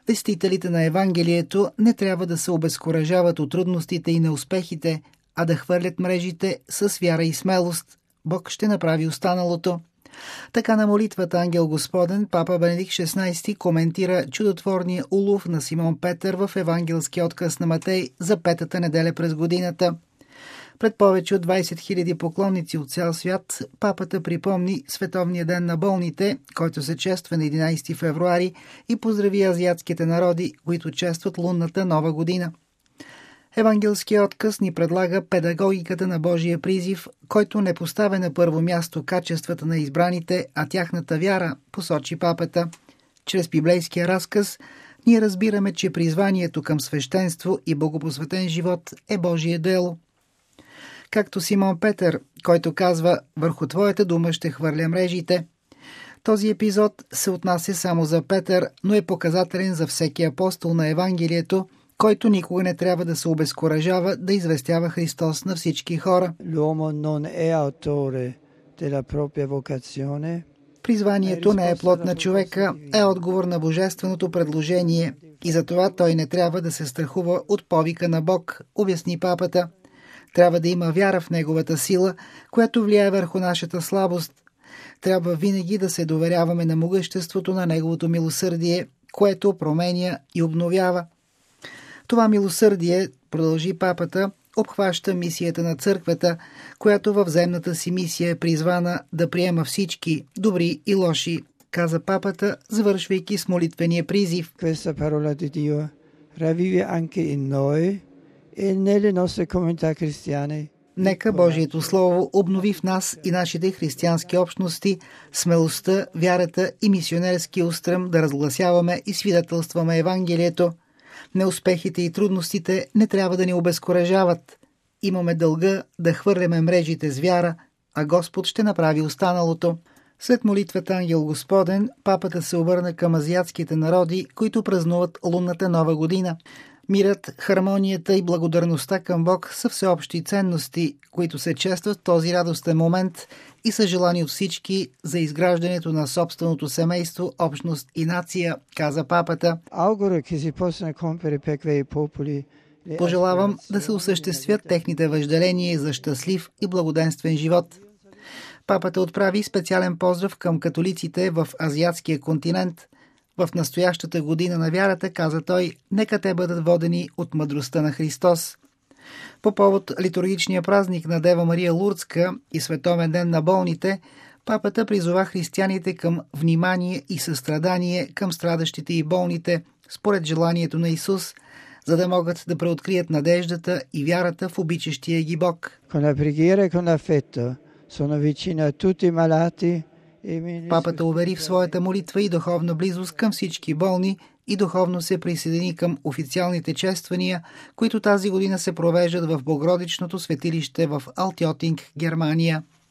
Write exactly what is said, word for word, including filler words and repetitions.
Вестителите на Евангелието не трябва да се обезкуражават от трудностите и неуспехите, а да хвърлят мрежите с вяра и смелост. Бог ще направи останалото. Така на молитвата Ангел Господен, папа Бенедикт шестнайсети коментира чудотворния улов на Симон Петър в евангелски отказ на Матей за петата неделя през годината. Пред повече от двайсет хиляди поклонници от цял свят, папата припомни Световния ден на болните, който се чества на единайсети февруари, и поздрави азиатските народи, които честват лунната нова година. Евангелският отказ ни предлага педагогиката на Божия призив, който не поставя на първо място качествата на избраните, а тяхната вяра, посочи папата. Чрез библейския разказ ние разбираме, че призванието към свещенство и богопосветен живот е Божие дело. Както Симон Петър, който казва: «Върху твоята дума ще хвърля мрежите». Този епизод се отнася само за Петър, но е показателен за всеки апостол на Евангелието, който никога не трябва да се обезкуражава да известява Христос на всички хора. Призванието не е плод на човека, е отговор на божественото предложение и затова той не трябва да се страхува от повика на Бог, обясни папата. Трябва да има вяра в Неговата сила, която влияе върху нашата слабост. Трябва винаги да се доверяваме на могъществото на Неговото милосърдие, което променя и обновява. Това милосърдие, продължи папата, обхваща мисията на църквата, която във земната си мисия е призвана да приема всички, добри и лоши, каза папата, завършвайки с молитвения призив. Questa parola di Dio ravvive anche in noi e nelle nostre comunità cristiane. Нека Божието Слово обнови в нас и нашите християнски общности смелостта, вярата и мисионерски устрем да разгласяваме и свидетелстваме Евангелието. Неуспехите и трудностите не трябва да ни обезкуражават. Имаме дълга да хвърляме мрежите с вяра, а Господ ще направи останалото. След молитвата Ангел Господен, папата се обърна към азиатските народи, които празнуват лунната нова година. Мирът, хармонията и благодарността към Бог са всеобщи ценности, които се честват в този радостен момент и са желани от всички за изграждането на собственото семейство, общност и нация, каза папата. Пожелавам да се осъществят техните въжделения за щастлив и благоденствен живот. Папата отправи специален поздрав към католиците в азиатския континент. В настоящата година на вярата, каза той, нека те бъдат водени от мъдростта на Христос. По повод литургичния празник на Дева Мария Лурдска и Световен ден на болните, папата призова християните към внимание и състрадание към страдащите и болните, според желанието на Исус, за да могат да преоткрият надеждата и вярата в обичащия ги Бог. Папата увери в своята молитва и духовна близост към всички болни и духовно се присъедини към официалните чествания, които тази година се провеждат в Богородичното светилище в Алтьотинг, Германия.